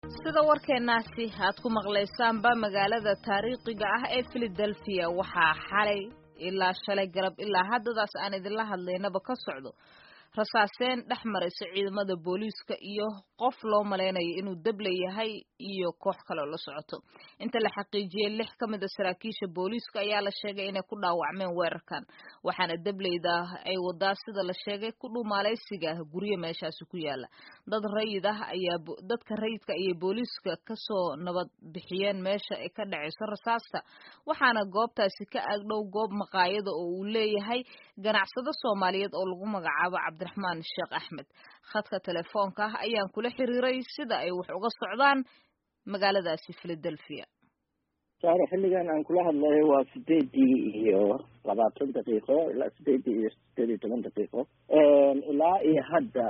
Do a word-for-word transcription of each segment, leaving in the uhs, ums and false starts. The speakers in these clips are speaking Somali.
sida warkeenaasi aad ku maqlaysaan ba magaalada taariikhiga ah ee Philadelphia waxaa xalay ilaa shalay galab ilaa haddadaas aan idinla hadlaynaba ka socdo rasaaseen dhex maraysa ciidamada booliiska iyo qof loo maleynayo inuu dab leeyahay iyo koox kale la socoto inta la xaqiijiyay lix ka mid ah saraakiisha booliiska ayaa la sheegay inay ku dhaawacmeen weerarkan waxaana dableyda ay wadaa sida la sheegay ku dhumaalaysiga guriga meeshaasi ku yaala dad rayid ah ayaa dadka rayidka iyo booliiska ka soo nabad bixiyeen meesha ay ka dhacayso rasaasta waxaana goobtaasi ka agdhow goob maqaayada oo uu leeyahay ganacsado Soomaaliyeed oo lagu magacaabo Cabdiraxmaan Sheekh Axmed khadka telefoonka ayaan kula xiriiray sida ay wax uga socdaan magaaladaasi Philadelphia saaro xilligan aan kula hadlayo waa sideedii iyo labaatan daqiiqo ilaa sideedii iyo sideed iyo toban daqiiqo ilaa iyo hadda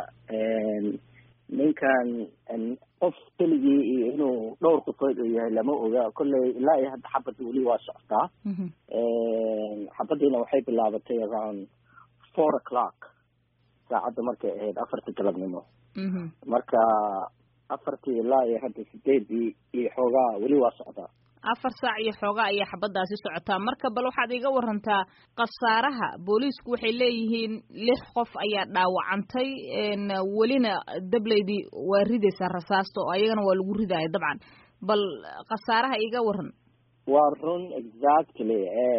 ninkan qof keligii iyo inuu dhowr qofood uu yahay lama oga kolley ilaa iyo hadda xabadda weli waa socotaa xabaddiina waxay bilaabatay around four o'clock saacadda markay ahayd afartii galabnimo marka afartii ilaa iyo hadda sideedii iyo xoogaa weli waa socdaa afar saac iyo xoogaa ayaa xabadaasi socotaa marka bal waxaad iga warantaa khasaaraha booliisku waxay leeyihiin lix qof ayaa dhaawacantay welina dableydii waa ridaysaa rasaasta oo ayagana waa lagu ridaya dabcan bal khasaaraha iga waran waa run exactly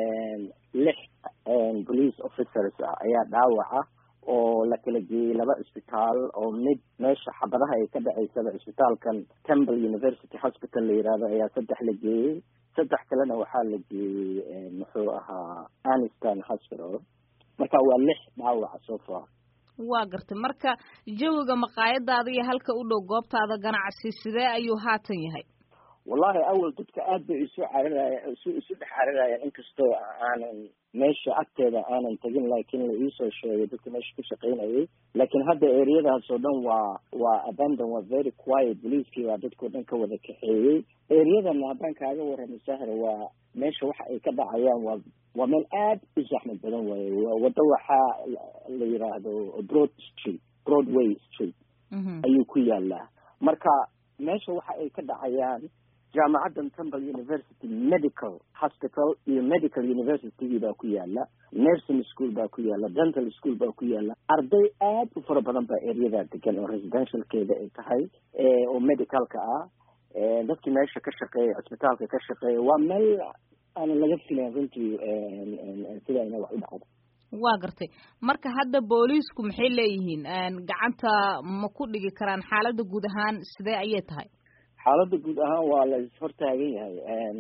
lix police officers ah ayaa dhaawaca oo la kala geeyey laba isbitaal oo mid meesha xabadaha ay ka dhacaysaba isbitaalkan Temple University Hospital la yiraahdo ayaa saddex la geeyey saddex kalena waxaa la geeyey muxuu ahaa Aniston Hospital marka waa lix dhaawaca soo far waa gartay marka jawiga maqaayadaada iyo halka u dhow goobtaada ganacsi sidee ayuu haatan yahay wallahi awal dadka aad bay isu cararayaan isu isu dhex cararayaan inkastoo aanan meesha agteeda aanan tagin laakiin la iisoo sheegay dadka meesha ku shaqaynayay laakiin hadda ereyadaas oo dhan waa waa abandon waa very quiet booliiskii baa dadkao dhan ka wada kaxeeyey ereyadana haddaan kaaga warramo sahra waa meesha waxa ay ka dhacayaan waa waa meel aad u zaxmad badan waaye waddo waxaa la yiraahdo broad street broadway street ayuu ku yaalaa marka meesha waxa ay ka dhacayaan jaamacaddan Temple University Medical Hospital iyo Medical University baa ku yaala nursing school baa ku yaala dental school baa ku yaala arday aad u fara badan baa ereyada degan oo residentialkeeda ay tahay oo medicalka ah dadkii meesha ka shaqeeya isbitaalka ka shaqeeya waa meel aan laga filayn runtii sida inay wax u dhacdo waa gartay marka hadda booliisku maxay leeyihiin gacanta ma ku dhigi karaan xaaladda guud ahaan sidee ayay tahay xaaladda guud ahaan waa la ishortaagan yahay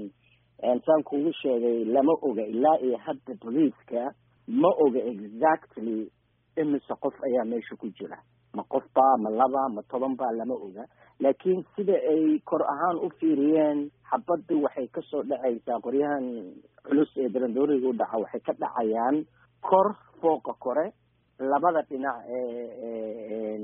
saan kuugu sheegay lama oga ilaa iyo hadda booliiska ma oga exactly imise qof ayaa meesha ku jira ma qof baa ma laba ma toban baa lama oga laakiin sida ay kor ahaan u fiiriyeen xabadda waxay kasoo dhacaysaa qoryahan culus ee darandooriga u dhaca waxay ka dhacayaan kor fooqa kore labada dhinac ee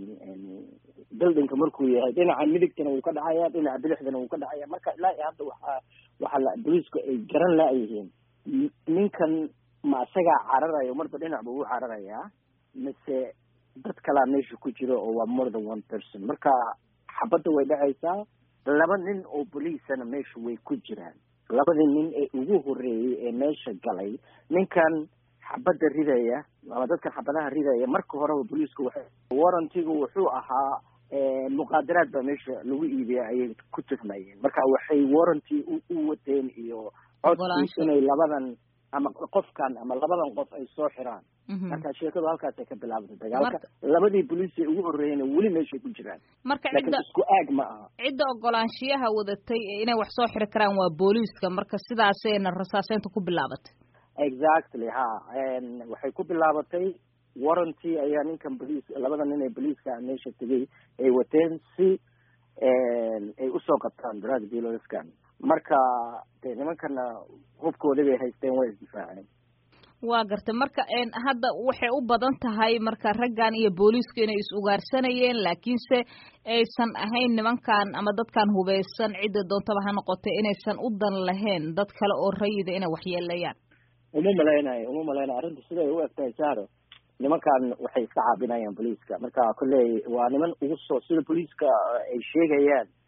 buildingka markuu yahay dhinaca midigtana wuu ka dhacaya dhinaca bidixdana wuu ka dhacaya marka ilaa iyo hadda waxaa waxaa la booliisku ay garan laayihiin ninkan ma isagaa cararayo marba dhinac buu u cararayaa mise dad kalaa meesha ku jiro oo waa more than one person marka xabadda way dhacaysaa laba nin oo booliisana meesha way ku jiraan labadii nin ee ugu horreeyey ee meesha galay ninkan xabadda ridaya ama dadka xabadaha ridaya marka horeba booliisku waxay warrantigu wuxuu ahaa muqaadaraad baa meesha lagu iibiya ayay ku tuhmayeen marka waxay warranty u wadeen iyo codsi inay labadan ama qofkan ama labadan qof ay soo xiraan marka sheekadu halkaasay ka bilaabatay dagaalka labadii booliis ee ugu horreeyeen weli meeshay ku jiraan marka cidda isku aag ma aha cidda ogolaanshiyaha wadatay inay wax soo xiri karaan waa booliiska marka sidaasayna rasaaseynta ku bilaabatay exactly ha waxay ku bilaabatay warranty ayaa ninkan boliis labada nin ee booliiska meesha tegay ay wateen si ay usoo qabtaan drug dealerskan marka dee nimankana hubkooda bay haysteen way isdifaaceen waa gartay marka hadda waxay u badan tahay marka raggan iyo booliisku inay is ugaarsanayeen laakiinse aysan ahayn nimankan ama dadkan hubeysan cidda doontaba ha noqotay inaysan u dan lahayn dad kale oo rayida inay waxyeelayaan uma malaynayo uma malaynayo arrinta siday u egtahay saaro nimankan waxay iska caabinayaan booliiska marka kolley waa niman ugu soo sida booliiska ay sheegayaan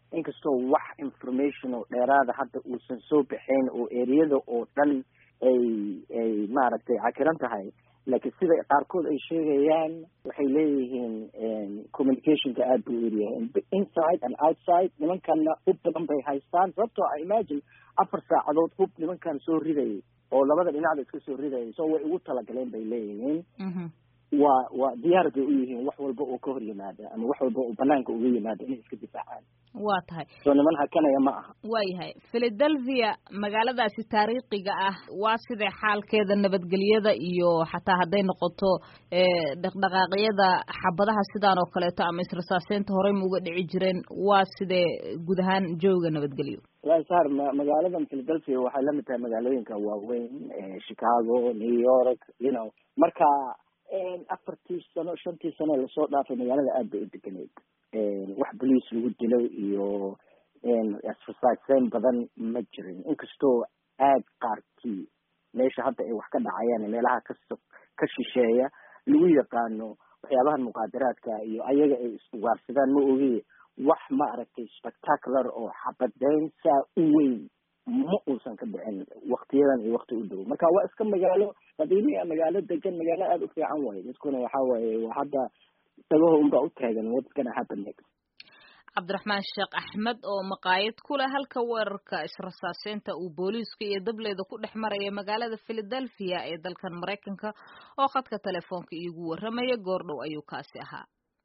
inkastoo wax information oo dheeraada hadda uusan soo baxayn oo ereyada oo dhan ay ay maaragtay cakiran tahay laakiin sida qaarkood ay sheegayaan waxay leeyihiin communicationka aad buu yaryahay inside and outside nimankana hub badan bay haystaan sababtoo ah imagine afar saacadood hub nimankan soo ridayay oo labada dhinacda iska soo ridayay so way ugu talagaleen bay leeyihiin waa waa diyaar bay u yihiin wax walba oo ka hor yimaada ama wax walba oo banaanka uga yimaada inay iska difaacaan waa tahay soo niman hakanaya ma aha waayahay Philadelphia magaaladaasi taariikhiga ah waa sidee xaalkeeda nabadgelyada iyo xataa hadday noqoto dhaqdhaqaaqyada xabadaha sidaan oo kaleeto ama israsaaseynta horey ma uga dhici jireen waa sidee guud ahaan jooga nabadgelyo waa saar magaaladan Philadelphia waxay la mid tahay magaalooyinka waaweyn Chicago, New York, you know marka afartii sano shantii sano lasoo dhaafay magaalada aad bay u deganeed wax boliis lagu dilo iyo asfasaaseyn badan ma jirin inkastoo aad qaarkii meesha hadda ay wax ka dhacayaan meelaha ka ka shisheeya lagu yaqaano waxyaabahan muqaadaraadka iyo ayaga ay iswaarsadaan ma ogi wax ma aragtay spectacular oo xabadeyn saa u weyn ma uusan ka dhicin waktiyadan iyo wakti u dhow marka waa iska magaalo qadiimi ah magaalo degan magaalo aad u fiican waaye dadkuna waxa waaye waa hadda tagaho unbaa u taagan what's gonna happen next Cabdiraxmaan Sheekh Axmed oo maqaayad ku leh halka weerarka israsaaseynta uu booliiska iyo dableeda ku dhex maraya magaalada Philadelphia ee dalkan Mareykanka oo khadka telefoonka iigu waramaya goordhow ayuu kaasi ahaa